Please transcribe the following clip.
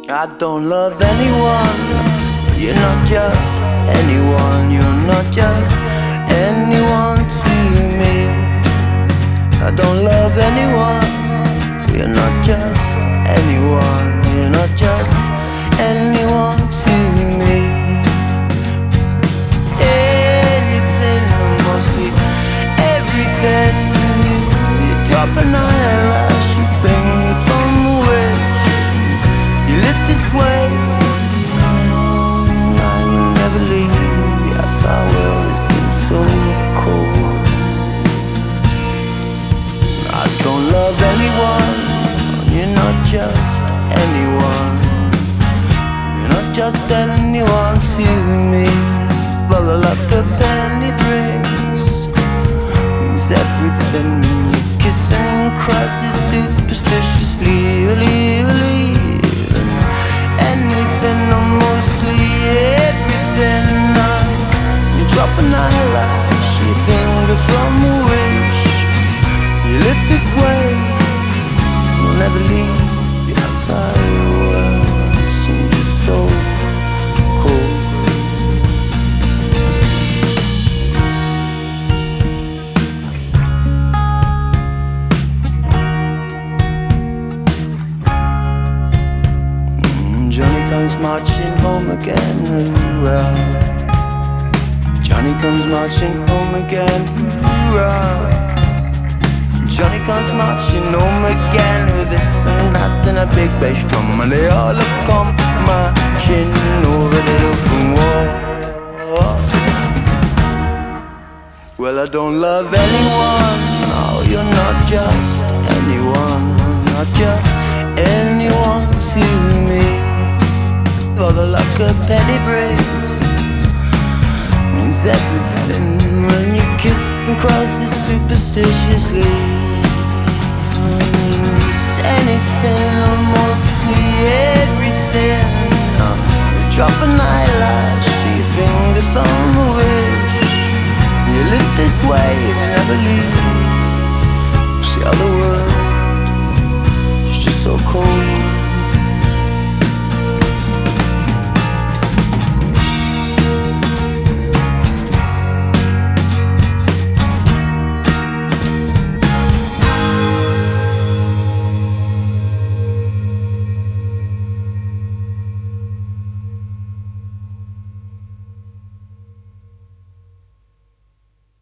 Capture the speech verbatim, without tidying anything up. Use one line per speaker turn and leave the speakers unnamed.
I don't love anyone. You're not just anyone. You're not just anyone to me. I don't love anyone. You're not just anyone. You're not just anyone to me. Anything, or mostly everything. You drop an eyelash, you finger from the wish. You live this way, now you never leave. Yes, I will, it seems so cold. I don't love anyone. You're not just anyone. You're not just anyone to me. But the luck a penny brings means everything. You kiss and crosses superstitiously, believe, believe in anything or mostly everything. You drop an eyelash, your finger from a wish. You live this way, you'll never leave the outside world. Seems just so cold. mm, Johnny comes marching home again, hoorah. Johnny comes marching home again, hoorah. Johnny comes marching home again with this and that and a big bass drum, and they all come marching over the hill from war. Well, I don't love anyone. No, you're not just anyone. Not just anyone to me. For the luck a penny brings means everything when you kiss and cross it superstitiously.